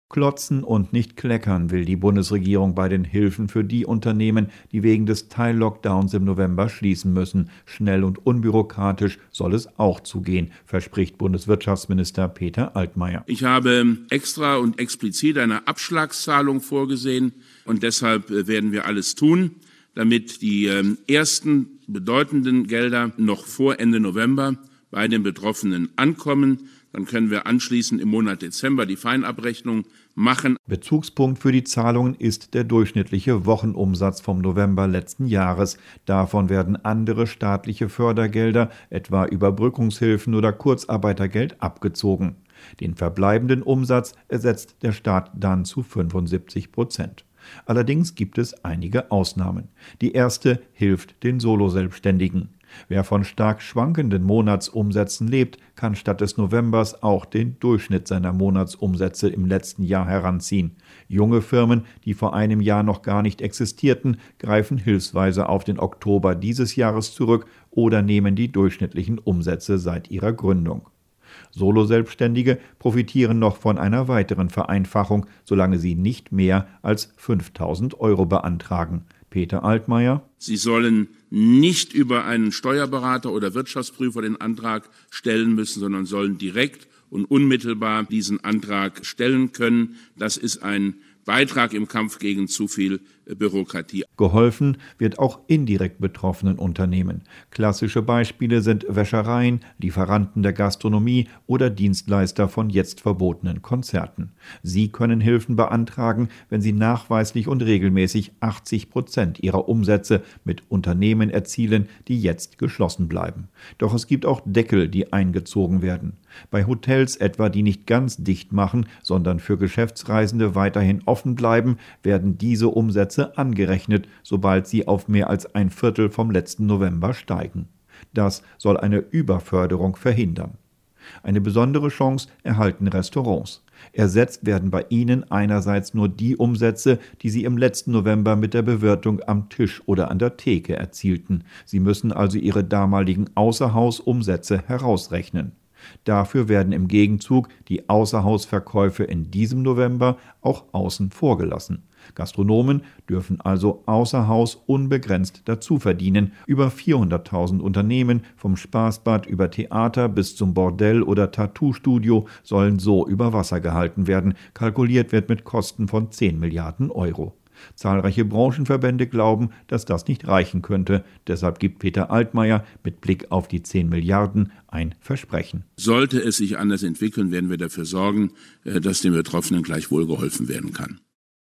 Klotzen und nicht kleckern will die Bundesregierung bei den Hilfen für die Unternehmen, die wegen des Teil-Lockdowns im November schließen müssen. Schnell und unbürokratisch soll es auch zugehen, verspricht Bundeswirtschaftsminister Peter Altmaier. Ich habe extra und explizit eine Abschlagszahlung vorgesehen und deshalb werden wir alles tun, damit die ersten bedeutenden Gelder noch vor Ende November bei den Betroffenen ankommen. Dann können wir anschließend im Monat Dezember die Feinabrechnung machen. Bezugspunkt für die Zahlungen ist der durchschnittliche Wochenumsatz vom November letzten Jahres. Davon werden andere staatliche Fördergelder, etwa Überbrückungshilfen oder Kurzarbeitergeld, abgezogen. Den verbleibenden Umsatz ersetzt der Staat dann zu 75%. Allerdings gibt es einige Ausnahmen. Die erste hilft den Soloselbstständigen. Wer von stark schwankenden Monatsumsätzen lebt, kann statt des Novembers auch den Durchschnitt seiner Monatsumsätze im letzten Jahr heranziehen. Junge Firmen, die vor einem Jahr noch gar nicht existierten, greifen hilfsweise auf den Oktober dieses Jahres zurück oder nehmen die durchschnittlichen Umsätze seit ihrer Gründung. Soloselbstständige profitieren noch von einer weiteren Vereinfachung, solange sie nicht mehr als 5.000 € beantragen. Peter Altmaier: Sie sollen nicht über einen Steuerberater oder Wirtschaftsprüfer den Antrag stellen müssen, sondern sollen direkt und unmittelbar diesen Antrag stellen können. Das ist ein Beitrag im Kampf gegen zu viel Bürokratie. Geholfen wird auch indirekt betroffenen Unternehmen. Klassische Beispiele sind Wäschereien, Lieferanten der Gastronomie oder Dienstleister von jetzt verbotenen Konzerten. Sie können Hilfen beantragen, wenn sie nachweislich und regelmäßig 80% ihrer Umsätze mit Unternehmen erzielen, die jetzt geschlossen bleiben. Doch es gibt auch Deckel, die eingezogen werden. Bei Hotels etwa, die nicht ganz dicht machen, sondern für Geschäftsreisende weiterhin offen bleiben, werden diese Umsätze angerechnet, sobald sie auf mehr als ein Viertel vom letzten November steigen. Das soll eine Überförderung verhindern. Eine besondere Chance erhalten Restaurants. Ersetzt werden bei ihnen einerseits nur die Umsätze, die sie im letzten November mit der Bewirtung am Tisch oder an der Theke erzielten. Sie müssen also ihre damaligen Außerhausumsätze herausrechnen. Dafür werden im Gegenzug die Außerhausverkäufe in diesem November auch außen vor gelassen. Gastronomen dürfen also außer Haus unbegrenzt dazu verdienen. Über 400.000 Unternehmen, vom Spaßbad über Theater bis zum Bordell oder Tattoo-Studio, sollen so über Wasser gehalten werden. Kalkuliert wird mit Kosten von 10 Milliarden €. Zahlreiche Branchenverbände glauben, dass das nicht reichen könnte. Deshalb gibt Peter Altmaier mit Blick auf die 10 Milliarden ein Versprechen. Sollte es sich anders entwickeln, werden wir dafür sorgen, dass den Betroffenen gleichwohl geholfen werden kann.